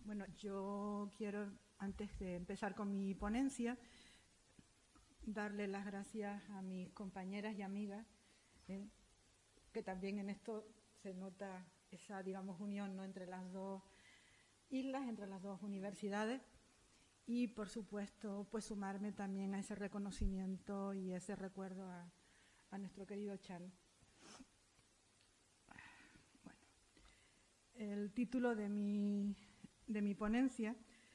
Bueno, yo quiero, antes de empezar con mi ponencia, darle las gracias a mis compañeras y amigas, que también en esto se nota esa, digamos, unión, ¿no?, entre las dos islas, entre las dos universidades, y, por supuesto, pues sumarme también a ese reconocimiento y ese recuerdo a nuestro querido Chan. Bueno, el título de mi ponencia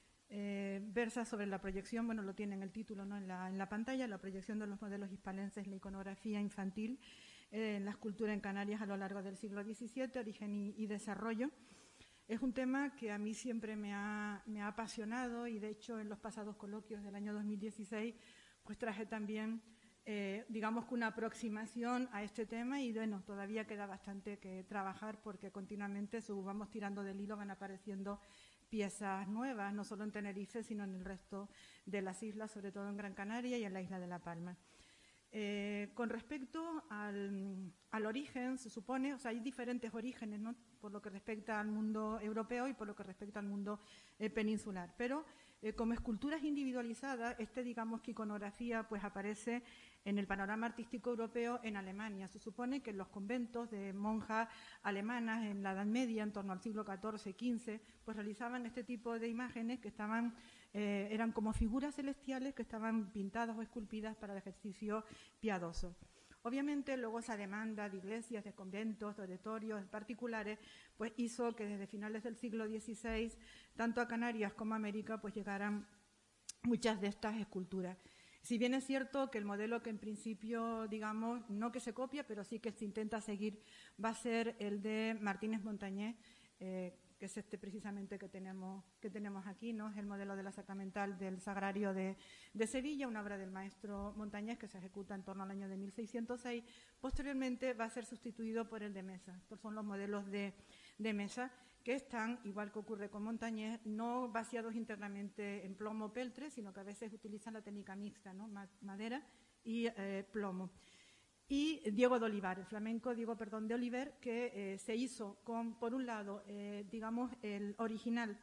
versa sobre la proyección, bueno, lo tiene en el título, ¿no?, en la pantalla, la proyección de los modelos hispalenses, la iconografía infantil en la escultura en Canarias a lo largo del siglo XVII, origen y desarrollo. Es un tema que a mí siempre me ha apasionado y, de hecho, en los pasados coloquios del año 2016, pues traje también, digamos que una aproximación a este tema y, bueno, todavía queda bastante que trabajar porque continuamente, según vamos tirando del hilo, van apareciendo piezas nuevas, no solo en Tenerife, sino en el resto de las islas, sobre todo en Gran Canaria y en la isla de La Palma. Con respecto al origen, se supone, o sea, hay diferentes orígenes, ¿no?, por lo que respecta al mundo europeo y por lo que respecta al mundo peninsular. Pero como esculturas individualizadas, digamos que iconografía pues aparece en el panorama artístico europeo en Alemania. Se supone que en los conventos de monjas alemanas en la Edad Media, en torno al siglo XIV-XV, pues realizaban este tipo de imágenes que estaban eran como figuras celestiales que estaban pintadas o esculpidas para el ejercicio piadoso. Obviamente, luego esa demanda de iglesias, de conventos, de oratorios particulares, pues hizo que desde finales del siglo XVI, tanto a Canarias como a América, pues llegaran muchas de estas esculturas. Si bien es cierto que el modelo que en principio, digamos, no que se copia, pero sí que se intenta seguir, va a ser el de Martínez Montañés, que es precisamente que tenemos aquí, ¿no? Es el modelo de la Sacramental del Sagrario de Sevilla, una obra del maestro Montañés que se ejecuta en torno al año de 1606. Posteriormente va a ser sustituido por el de Mesa. Estos son los modelos de Mesa, que están, igual que ocurre con Montañés, no vaciados internamente en plomo o peltre, sino que a veces utilizan la técnica mixta, ¿no?, madera y plomo. Y Diego de Oliver, que se hizo con, por un lado, digamos, el original,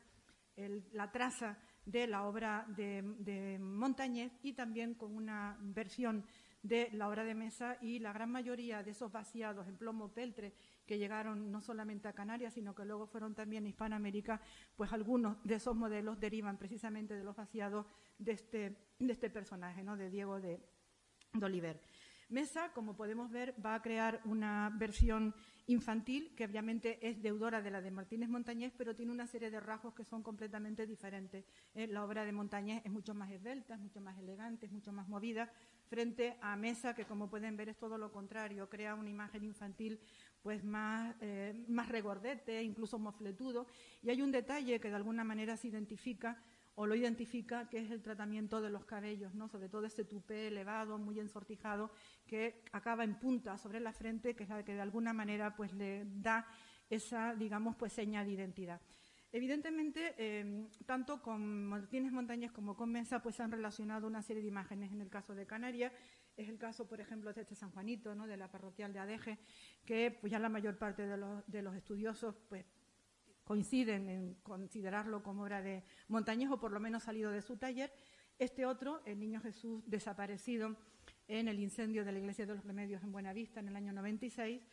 la traza de la obra de Montañés, y también con una versión de la obra de Mesa, y la gran mayoría de esos vaciados en plomo peltre que llegaron no solamente a Canarias, sino que luego fueron también a Hispanoamérica, pues algunos de esos modelos derivan precisamente de los vaciados de este personaje, ¿no?, de Diego de Oliver. Mesa, como podemos ver, va a crear una versión infantil que obviamente es deudora de la de Martínez Montañés, pero tiene una serie de rasgos que son completamente diferentes. La obra de Montañés es mucho más esbelta, es mucho más elegante, es mucho más movida, frente a Mesa, que, como pueden ver, es todo lo contrario, crea una imagen infantil pues más regordete, incluso mofletudo. Y hay un detalle que de alguna manera se identifica, o lo identifica, que es el tratamiento de los cabellos, ¿no?, sobre todo ese tupé elevado, muy ensortijado, que acaba en punta sobre la frente, que es la que de alguna manera pues le da esa, digamos, pues seña de identidad. Evidentemente, tanto con Martínez Montañés como con Mesa pues se han relacionado una serie de imágenes. En el caso de Canarias es el caso, por ejemplo, de San Juanito, ¿no?, de la parroquial de Adeje, que pues ya la mayor parte de los estudiosos pues coinciden en considerarlo como obra de Montañés, o por lo menos salido de su taller. Este otro, el Niño Jesús desaparecido en el incendio de la Iglesia de los Remedios en Buenavista en el año 96,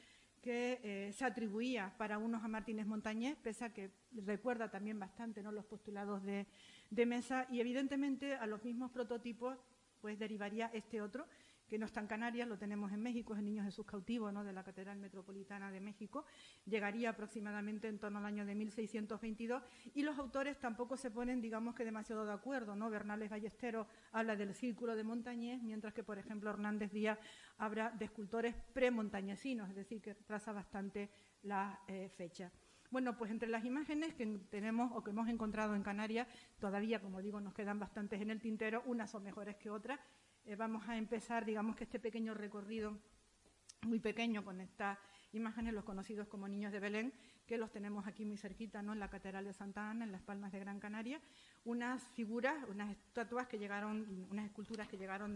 que se atribuía para unos a Martínez Montañés, pese a que recuerda también bastante, ¿no?, los postulados de Mesa, y evidentemente a los mismos prototipos pues derivaría este otro, que no está en Canarias, lo tenemos en México, es el Niño Jesús cautivo, ¿no?, de la Catedral Metropolitana de México. Llegaría aproximadamente en torno al año de 1622, y los autores tampoco se ponen, digamos, que demasiado de acuerdo, ¿no? Bernales Ballesteros habla del círculo de Montañés, mientras que, por ejemplo, Hernández Díaz habla de escultores premontañesinos, es decir, que traza bastante la fecha. Bueno, pues entre las imágenes que tenemos o que hemos encontrado en Canarias, todavía, como digo, nos quedan bastantes en el tintero, unas son mejores que otras. Vamos a empezar, digamos, que este pequeño recorrido muy pequeño con estas imágenes, los conocidos como Niños de Belén, que los tenemos aquí muy cerquita, ¿no?, en la Catedral de Santa Ana, en Las Palmas de Gran Canaria. Unas figuras, unas estatuas que llegaron, unas esculturas que llegaron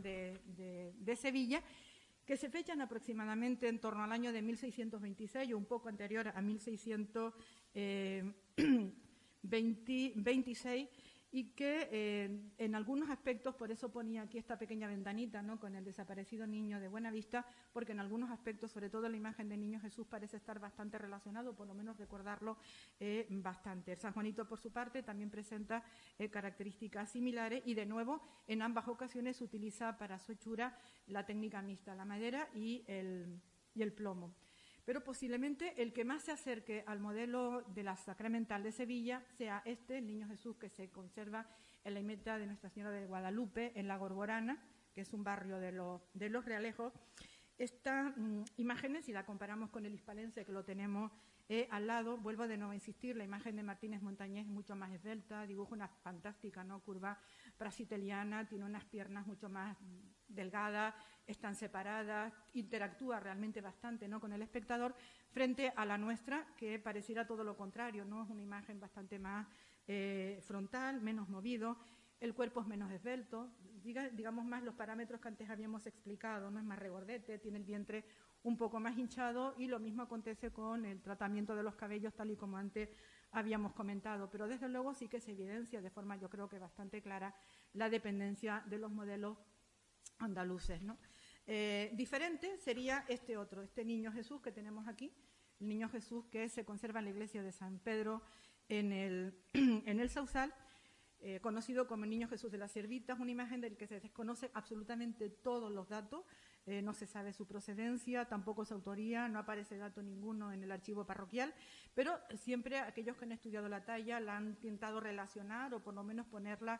de Sevilla, que se fechan aproximadamente en torno al año de 1626 o un poco anterior a 1600. 26, y que en algunos aspectos, por eso ponía aquí esta pequeña ventanita, ¿no?, con el desaparecido niño de Buenavista, porque en algunos aspectos, sobre todo la imagen del Niño Jesús, parece estar bastante relacionado, por lo menos recordarlo bastante. El San Juanito, por su parte, también presenta características similares y, de nuevo, en ambas ocasiones se utiliza para su hechura la técnica mixta, la madera y el plomo. Pero posiblemente el que más se acerque al modelo de la Sacramental de Sevilla sea el Niño Jesús, que se conserva en la ermita de Nuestra Señora de Guadalupe, en la Gorgorana, que es un barrio de Los Realejos. Estas imágenes, si la comparamos con el hispalense, que lo tenemos al lado, vuelvo de nuevo a insistir, la imagen de Martínez Montañés es mucho más esbelta, dibuja una fantástica, ¿no?, curva prasiteliana, tiene unas piernas mucho más delgadas, están separadas, interactúa realmente bastante, ¿no?, con el espectador, frente a la nuestra, que pareciera todo lo contrario, ¿no? Es una imagen bastante más frontal, menos movido, el cuerpo es menos esbelto, digamos más los parámetros que antes habíamos explicado, no es más regordete, tiene el vientre un poco más hinchado, y lo mismo acontece con el tratamiento de los cabellos, tal y como antes habíamos comentado, pero desde luego sí que se evidencia de forma, yo creo que bastante clara, la dependencia de los modelos andaluces, ¿no? Diferente sería este Niño Jesús que tenemos aquí, el Niño Jesús que se conserva en la iglesia de San Pedro en el Sausal, conocido como el Niño Jesús de las Ciervitas, una imagen del que se desconoce absolutamente todos los datos, no se sabe su procedencia, tampoco su autoría, no aparece dato ninguno en el archivo parroquial, pero siempre aquellos que han estudiado la talla la han intentado relacionar, o por lo menos ponerla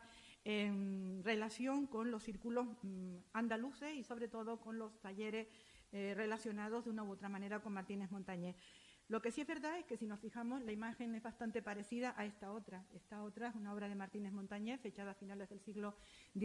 en relación con los círculos andaluces y sobre todo con los talleres relacionados de una u otra manera con Martínez Montañés. Lo que sí es verdad es que, si nos fijamos, la imagen es bastante parecida a esta otra. Esta otra es una obra de Martínez Montañés, fechada a finales del siglo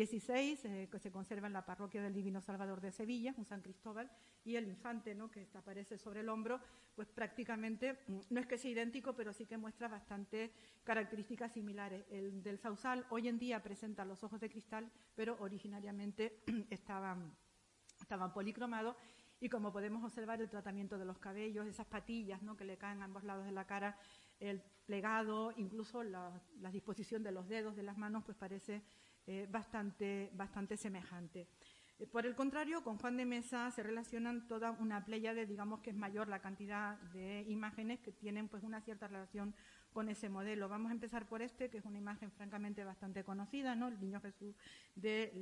XVI, que se conserva en la parroquia del Divino Salvador de Sevilla, un San Cristóbal, y el infante, ¿no?, que aparece sobre el hombro, pues prácticamente, no es que sea idéntico, pero sí que muestra bastantes características similares. El del Sausal hoy en día presenta los ojos de cristal, pero originariamente estaban policromados. Y como podemos observar, el tratamiento de los cabellos, esas patillas, ¿no?, que le caen a ambos lados de la cara, el plegado, incluso la disposición de los dedos, de las manos, pues parece bastante semejante. Por el contrario, con Juan de Mesa se relacionan toda una pléyade, digamos que es mayor la cantidad de imágenes que tienen pues una cierta relación con ese modelo. Vamos a empezar por que es una imagen francamente bastante conocida, ¿no?, el Niño Jesús del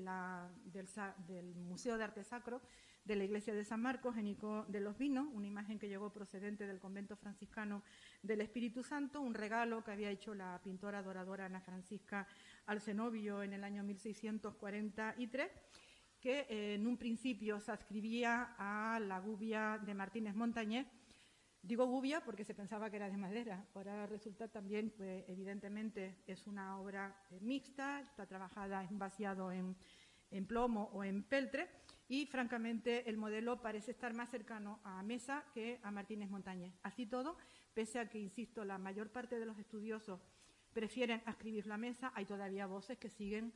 Museo de Arte Sacro de la iglesia de San Marcos, en Ico de los Vinos, una imagen que llegó procedente del convento franciscano del Espíritu Santo, un regalo que había hecho la pintora adoradora Ana Francisca al cenobio en el año 1643, que en un principio se adscribía a la gubia de Martínez Montañés. Digo gubia porque se pensaba que era de madera, ahora resulta también, pues evidentemente es una obra mixta, está trabajada en vaciado en plomo o en peltre, y francamente el modelo parece estar más cercano a Mesa que a Martínez Montañés. Así todo, pese a que, insisto, la mayor parte de los estudiosos prefieren adscribirlo a Mesa, hay todavía voces que siguen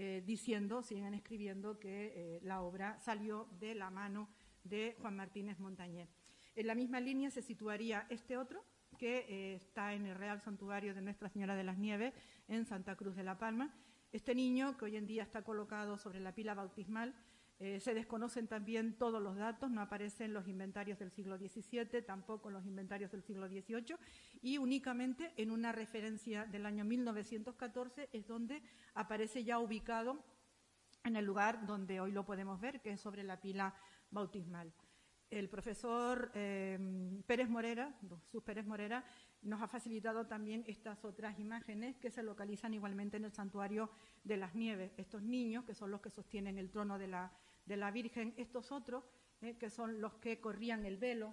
siguen escribiendo que la obra salió de la mano de Juan Martínez Montañés. En la misma línea se situaría este otro, que está en el Real Santuario de Nuestra Señora de las Nieves, en Santa Cruz de la Palma. Este niño, que hoy en día está colocado sobre la pila bautismal, se desconocen también todos los datos, no aparecen los inventarios del siglo XVII, tampoco los inventarios del siglo XVIII, y únicamente en una referencia del año 1914 es donde aparece ya ubicado en el lugar donde hoy lo podemos ver, que es sobre la pila bautismal. El profesor Pérez Morera, Jesús Pérez Morera, nos ha facilitado también estas otras imágenes que se localizan igualmente en el Santuario de las Nieves. Estos niños, que son los que sostienen el trono de la Virgen, estos otros, que son los que corrían el velo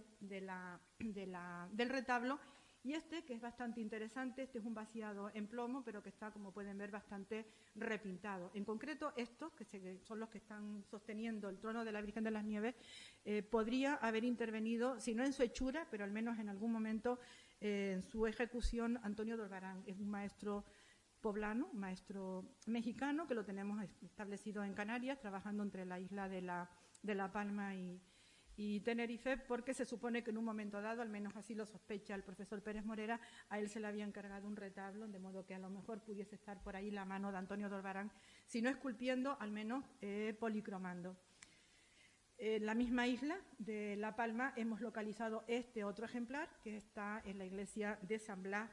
del retablo, y que es bastante interesante, es un vaciado en plomo, pero que está, como pueden ver, bastante repintado. En concreto, estos, que son los que están sosteniendo el trono de la Virgen de las Nieves, podría haber intervenido, si no en su hechura, pero al menos en algún momento en su ejecución, Antonio Dorbarán. Es un maestro poblano, un maestro mexicano, que lo tenemos establecido en Canarias, trabajando entre la isla de La Palma y y Tenerife, porque se supone que en un momento dado, al menos así lo sospecha el profesor Pérez Morera, a él se le había encargado un retablo, de modo que a lo mejor pudiese estar por ahí la mano de Antonio Dorbarán, si no esculpiendo, al menos policromando. En la misma isla de La Palma hemos localizado este otro ejemplar, que está en la iglesia de San Blas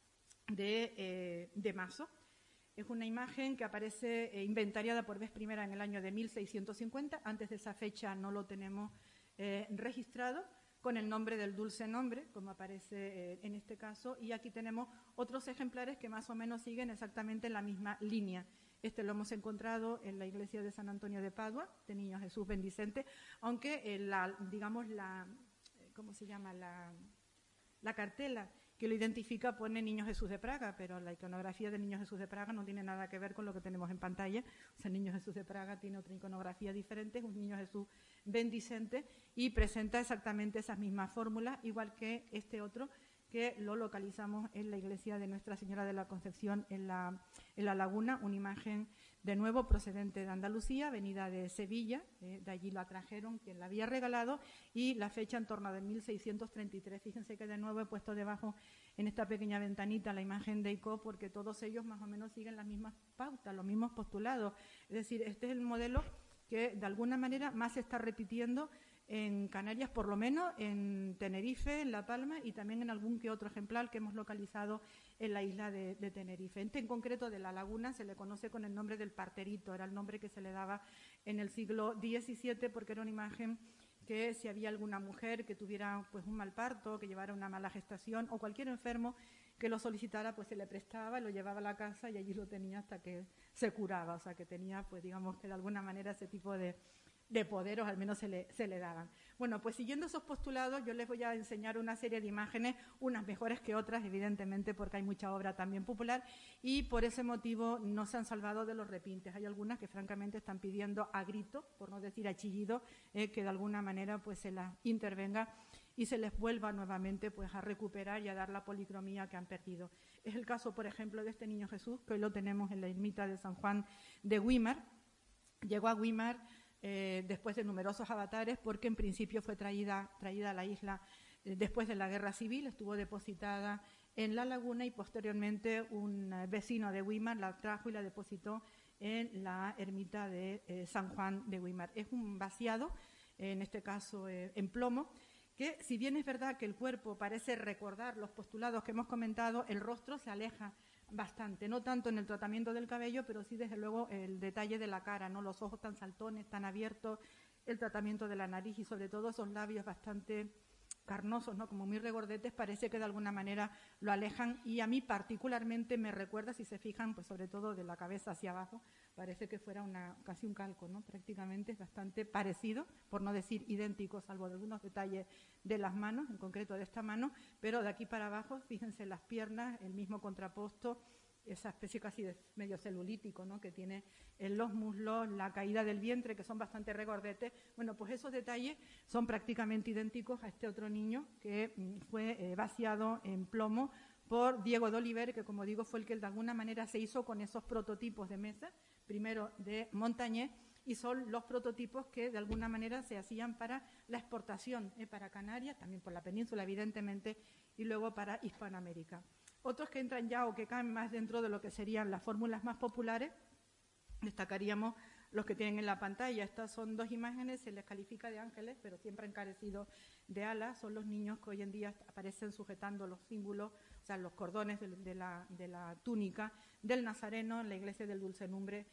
de Mazo. Es una imagen que aparece inventariada por vez primera en el año de 1650, antes de esa fecha no lo tenemos registrado, con el nombre del dulce nombre, como aparece en este caso, y aquí tenemos otros ejemplares que más o menos siguen exactamente en la misma línea. Este lo hemos encontrado en la iglesia de San Antonio de Padua, de Niño Jesús Bendicente, aunque ¿cómo se llama? La cartela que lo identifica pone Niño Jesús de Praga, pero la iconografía de Niño Jesús de Praga no tiene nada que ver con lo que tenemos en pantalla. O sea, Niño Jesús de Praga tiene otra iconografía diferente, es un Niño Jesús bendicente y presenta exactamente esas mismas fórmulas, igual que este otro que lo localizamos en la iglesia de Nuestra Señora de la Concepción en la Laguna, una imagen de nuevo procedente de Andalucía, venida de Sevilla, de allí la trajeron, quien la había regalado, y la fecha en torno de 1633. Fíjense que de nuevo he puesto debajo en esta pequeña ventanita la imagen de ICO, porque todos ellos más o menos siguen las mismas pautas, los mismos postulados. Es decir, este es el modelo que de alguna manera más se está repitiendo en Canarias, por lo menos en Tenerife, en La Palma y también en algún que otro ejemplar que hemos localizado en la isla de Tenerife. En concreto de La Laguna se le conoce con el nombre del parterito, era el nombre que se le daba en el siglo XVII porque era una imagen que si había alguna mujer que tuviera pues un mal parto, que llevara una mala gestación o cualquier enfermo que lo solicitara, pues se le prestaba, lo llevaba a la casa y allí lo tenía hasta que se curaba, o sea que tenía pues digamos que de alguna manera ese tipo de poder, o al menos se le daban. Bueno, pues siguiendo esos postulados, yo les voy a enseñar una serie de imágenes, unas mejores que otras, evidentemente, porque hay mucha obra también popular, y por ese motivo no se han salvado de los repintes. Hay algunas que francamente están pidiendo a grito, por no decir a chillido, que de alguna manera pues se las intervenga y se les vuelva nuevamente pues a recuperar y a dar la policromía que han perdido. Es el caso, por ejemplo, de este Niño Jesús, que hoy lo tenemos en la ermita de San Juan de Güímar. Llegó a Güímar después de numerosos avatares, porque en principio fue traída a la isla después de la Guerra Civil, estuvo depositada en La Laguna y posteriormente un vecino de Güímar la trajo y la depositó en la ermita de San Juan de Güímar. Es un vaciado, en este caso en plomo, que si bien es verdad que el cuerpo parece recordar los postulados que hemos comentado, el rostro se aleja bastante, no tanto en el tratamiento del cabello, pero sí desde luego el detalle de la cara, ¿no? Los ojos tan saltones, tan abiertos, el tratamiento de la nariz y sobre todo esos labios bastante carnosos, ¿no? Como muy regordetes, parece que de alguna manera lo alejan y a mí particularmente me recuerda, si se fijan, pues sobre todo de la cabeza hacia abajo, parece que fuera casi un calco, ¿no? Prácticamente es bastante parecido, por no decir idéntico, salvo de algunos detalles de las manos, en concreto de esta mano, pero de aquí para abajo, fíjense las piernas, el mismo contraposto, esa especie casi de medio celulítico, ¿no? Que tiene en los muslos, la caída del vientre, que son bastante regordetes. Bueno, pues esos detalles son prácticamente idénticos a este otro niño que fue vaciado en plomo por Diego de Oliver, que como digo fue el que de alguna manera se hizo con esos prototipos de mesa, primero de Montañés, y son los prototipos que de alguna manera se hacían para la exportación para Canarias, también por la península evidentemente, y luego para Hispanoamérica. Otros que entran ya o que caen más dentro de lo que serían las fórmulas más populares, destacaríamos los que tienen en la pantalla. Estas son dos imágenes, se les califica de ángeles, pero siempre encarecidos de alas. Son los niños que hoy en día aparecen sujetando los símbolos, o sea, los cordones de la túnica del Nazareno en la iglesia del Dulce Nombre,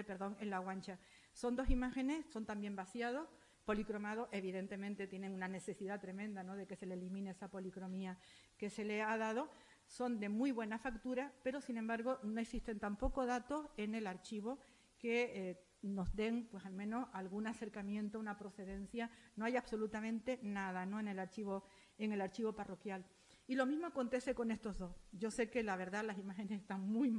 en La Guancha. Son dos imágenes, son también vaciados, policromados, evidentemente tienen una necesidad tremenda, ¿no?, de que se le elimine esa policromía que se le ha dado. Son de muy buena factura, pero sin embargo no existen tampoco datos en el archivo que nos den pues al menos algún acercamiento, una procedencia. No hay absolutamente nada, ¿no?, en el archivo parroquial. Y lo mismo acontece con estos dos. Yo sé que la verdad las imágenes están muy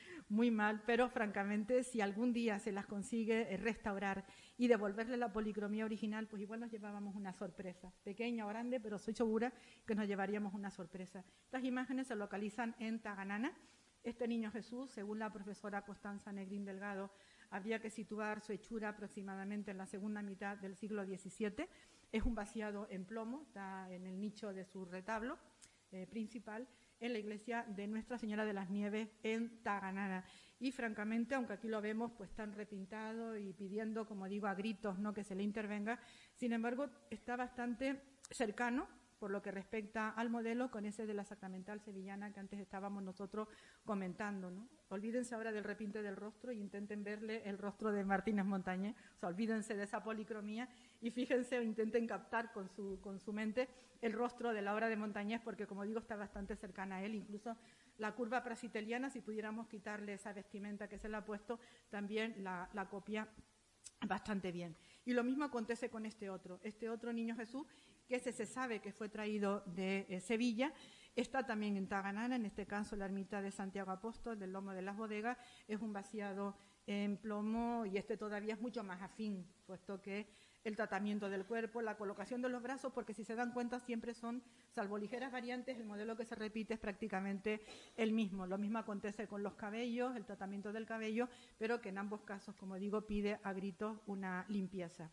mal, pero francamente si algún día se las consigue restaurar y devolverle la policromía original, pues igual nos llevábamos una sorpresa, pequeña o grande, pero soy segura que nos llevaríamos una sorpresa. Estas imágenes se localizan en Taganana. Este Niño Jesús, según la profesora Constanza Negrín Delgado, habría que situar su hechura aproximadamente en la segunda mitad del siglo XVII. Es un vaciado en plomo, está en el nicho de su retablo principal, en la iglesia de Nuestra Señora de las Nieves en Taganara. Y francamente, aunque aquí lo vemos pues tan repintado y pidiendo, como digo, a gritos, ¿no?, que se le intervenga, sin embargo está bastante cercano por lo que respecta al modelo con ese de la Sacramental sevillana que antes estábamos nosotros comentando, ¿no? Olvídense ahora del repinte del rostro e intenten verle el rostro de Martínez Montañés, o sea, olvídense de esa policromía y fíjense o intenten captar con su mente el rostro de la obra de Montañés, porque, como digo, está bastante cercana a él. Incluso la curva prasiteliana, si pudiéramos quitarle esa vestimenta que se le ha puesto, también la copia bastante bien. Y lo mismo acontece con este otro Niño Jesús, que ese se sabe que fue traído de Sevilla, está también en Taganara, en este caso la ermita de Santiago Apóstol, del Lomo de las Bodegas, es un vaciado en plomo y este todavía es mucho más afín, puesto que el tratamiento del cuerpo, la colocación de los brazos, porque si se dan cuenta siempre son, salvo ligeras variantes, el modelo que se repite es prácticamente el mismo. Lo mismo acontece con los cabellos, el tratamiento del cabello, pero que en ambos casos, como digo, pide a gritos una limpieza.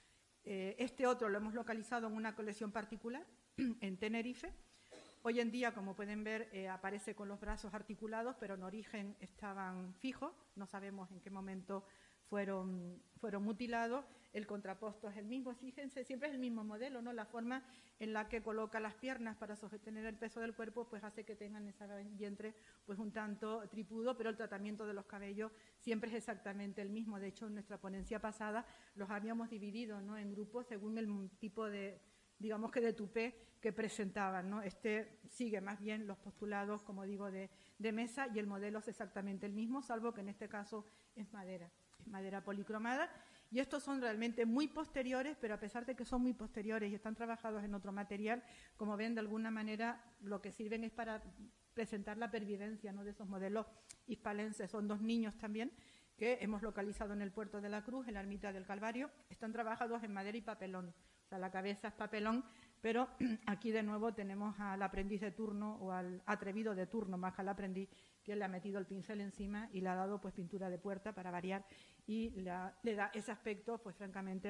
Este otro lo hemos localizado en una colección particular en Tenerife. Hoy en día, como pueden ver, aparece con los brazos articulados, pero en origen estaban fijos, no sabemos en qué momento fueron mutilados. El contraposto es el mismo, fíjense, siempre es el mismo modelo, ¿no? La forma en la que coloca las piernas para sostener el peso del cuerpo pues hace que tengan ese vientre pues un tanto tripudo, pero el tratamiento de los cabellos siempre es exactamente el mismo. De hecho, en nuestra ponencia pasada los habíamos dividido, ¿no?, en grupos según el tipo de, digamos que de tupé que presentaban, ¿no? Este sigue más bien los postulados, como digo, de mesa, y el modelo es exactamente el mismo, salvo que en este caso es madera policromada. Y estos son realmente muy posteriores, pero a pesar de que son muy posteriores y están trabajados en otro material, como ven, de alguna manera lo que sirven es para presentar la pervivencia, ¿no?, de esos modelos hispalenses. Son dos niños también que hemos localizado en el Puerto de la Cruz, en la ermita del Calvario. Están trabajados en madera y papelón, o sea, la cabeza es papelón, pero aquí de nuevo tenemos al aprendiz de turno, o al atrevido de turno, más que al aprendiz, que le ha metido el pincel encima y le ha dado pues pintura de puerta para variar, y le da ese aspecto pues francamente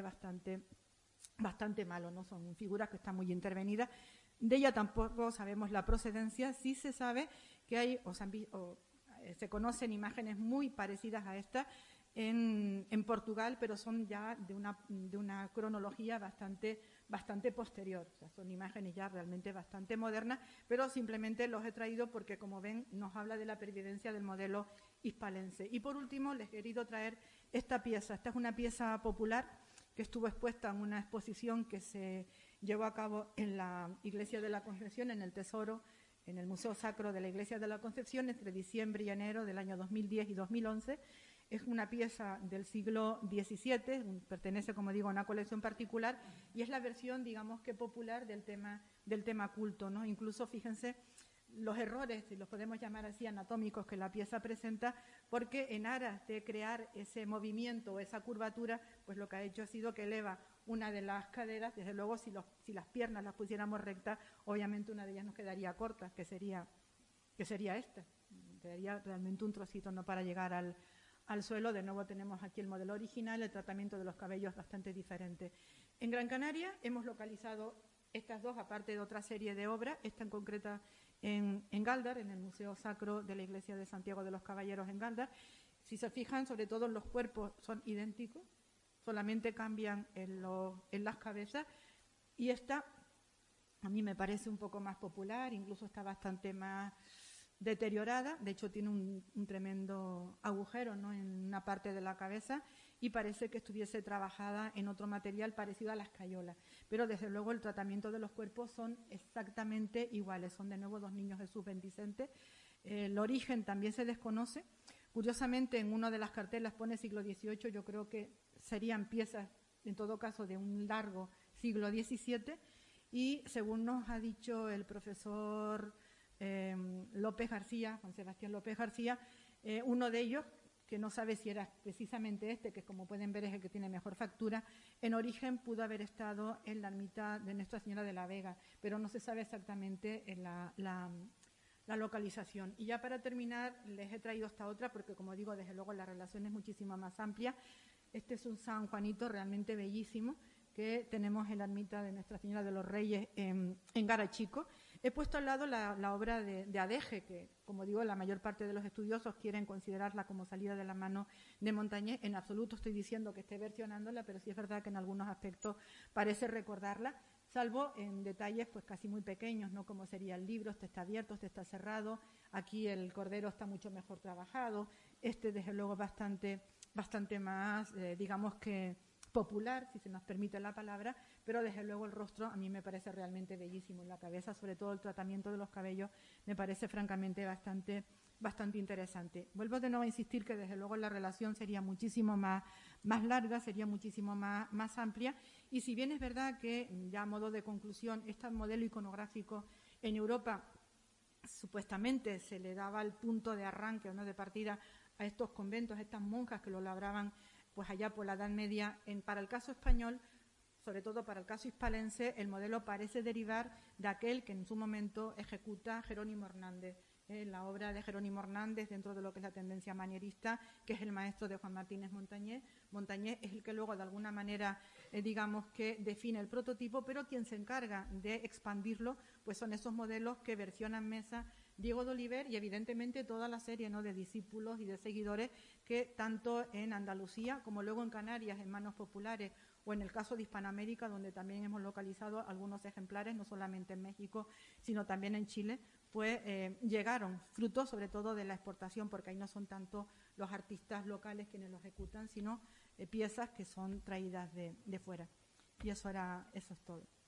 bastante malo, ¿no? Son figuras que están muy intervenidas. De ella tampoco sabemos la procedencia. Sí se sabe que hay se conocen imágenes muy parecidas a esta en Portugal, pero son ya de una cronología bastante posterior. O sea, son imágenes ya realmente bastante modernas, pero simplemente los he traído porque, como ven, nos habla de la pervivencia del modelo hispalense. Y por último, les he querido traer esta pieza. Esta es una pieza popular que estuvo expuesta en una exposición que se llevó a cabo en la Iglesia de la Concepción, en el Tesoro, en el Museo Sacro de la Iglesia de la Concepción, entre diciembre y enero del año 2010 y 2011. Es una pieza del siglo XVII, pertenece, como digo, a una colección particular, y es la versión, digamos que popular del tema culto, ¿no? Incluso, fíjense, los errores, si los podemos llamar así, anatómicos que la pieza presenta, porque en aras de crear ese movimiento o esa curvatura, pues lo que ha hecho ha sido que eleva una de las caderas. Desde luego, si las piernas las pusiéramos rectas, obviamente una de ellas nos quedaría corta, que sería esta. Quedaría realmente un trocito, no para llegar al suelo. De nuevo tenemos aquí el modelo original, el tratamiento de los cabellos bastante diferente. En Gran Canaria hemos localizado estas dos, aparte de otra serie de obras, esta en concreta en Galdar, en el Museo Sacro de la Iglesia de Santiago de los Caballeros en Galdar. Si se fijan, sobre todo los cuerpos son idénticos, solamente cambian en las cabezas, y esta a mí me parece un poco más popular, incluso está bastante más deteriorada. De hecho tiene un tremendo agujero, ¿no?, en una parte de la cabeza, y parece que estuviese trabajada en otro material parecido a la escayola, pero desde luego el tratamiento de los cuerpos son exactamente iguales. Son de nuevo dos niños Jesús Bendicente. El origen también se desconoce. Curiosamente, en una de las cartelas pone siglo XVIII, yo creo que serían piezas en todo caso de un largo siglo XVII, y según nos ha dicho el profesor López García, Juan Sebastián López García, uno de ellos, que no sabe si era precisamente este, que como pueden ver es el que tiene mejor factura, en origen pudo haber estado en la ermita de Nuestra Señora de la Vega, pero no se sabe exactamente en la localización. Y ya para terminar, les he traído esta otra porque, como digo, desde luego la relación es muchísimo más amplia. Este es un San Juanito realmente bellísimo, que tenemos en la ermita de Nuestra Señora de los Reyes en Garachico. He puesto al lado la obra de Adeje, que, como digo, la mayor parte de los estudiosos quieren considerarla como salida de la mano de Montañés. En absoluto estoy diciendo que esté versionándola, pero sí es verdad que en algunos aspectos parece recordarla, salvo en detalles pues casi muy pequeños, ¿no? Como sería el libro, este está abierto, este está cerrado, aquí el cordero está mucho mejor trabajado, este desde luego bastante más, digamos que popular, si se nos permite la palabra, pero desde luego el rostro a mí me parece realmente bellísimo. En la cabeza, sobre todo el tratamiento de los cabellos, me parece francamente bastante interesante. Vuelvo de nuevo a insistir que desde luego la relación sería muchísimo más larga, sería muchísimo más amplia, y si bien es verdad que, ya a modo de conclusión, este modelo iconográfico en Europa supuestamente se le daba el punto de arranque o no de partida a estos conventos, a estas monjas que lo labraban pues allá por la Edad Media. Para el caso español, sobre todo para el caso hispalense, el modelo parece derivar de aquel que en su momento ejecuta Jerónimo Hernández, la obra de Jerónimo Hernández dentro de lo que es la tendencia manierista, que es el maestro de Juan Martínez Montañés. Montañés es el que luego de alguna manera, digamos que define el prototipo, pero quien se encarga de expandirlo pues son esos modelos que versionan Mesa, Diego de Oliver y evidentemente toda la serie, ¿no?, de discípulos y de seguidores que tanto en Andalucía como luego en Canarias, en manos populares, o en el caso de Hispanoamérica, donde también hemos localizado algunos ejemplares, no solamente en México, sino también en Chile, pues llegaron, fruto sobre todo de la exportación, porque ahí no son tanto los artistas locales quienes lo ejecutan, sino piezas que son traídas de fuera. Y eso es todo.